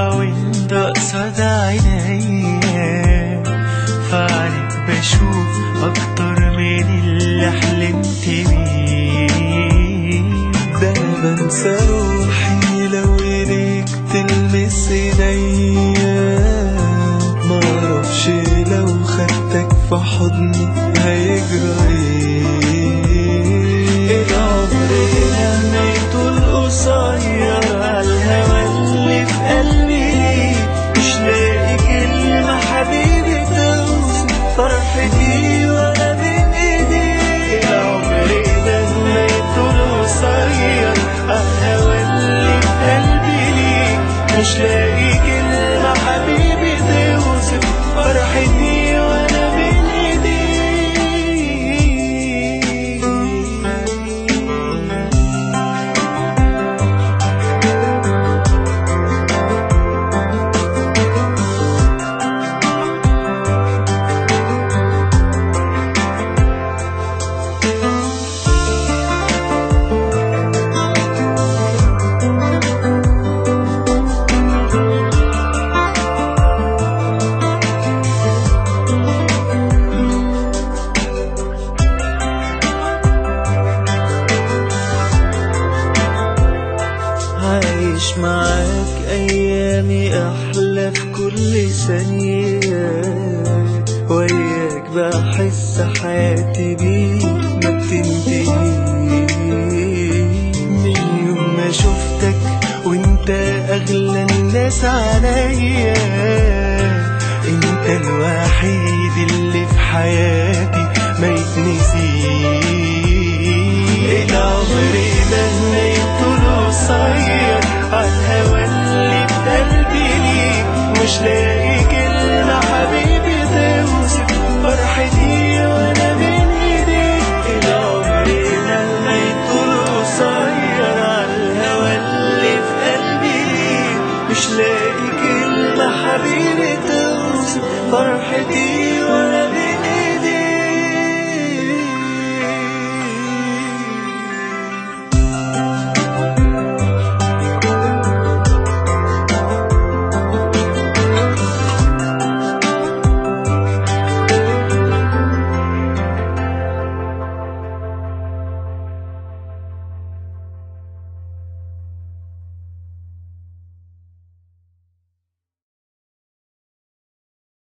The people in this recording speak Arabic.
وانت قصاد عينيا، فعليك بشوف اكتر من اللي حلمت بيه. ده انا بنسى روحي لو ايديك تلمس ايديا، معرفش لو خدتك في حضني هيجرى ايه. العمر هميته القصير عالهوى اللي في قلبي، مش لاقي كلمة حبيبي توصف فرحتي وانا بين ايدي. العمر هميته القصير عالهوى اللي في قلبي، مش لاقي كلمة حبيبي توصف فرحتي وانا بين ايدي. عايش معاك ايامي احلى في كل ثانية، وياك بحس حياتي بيك ما بتنتهيش. من يوم ما شفتك وانت اغلى الناس عليا، انت الوحيد اللي في حياتي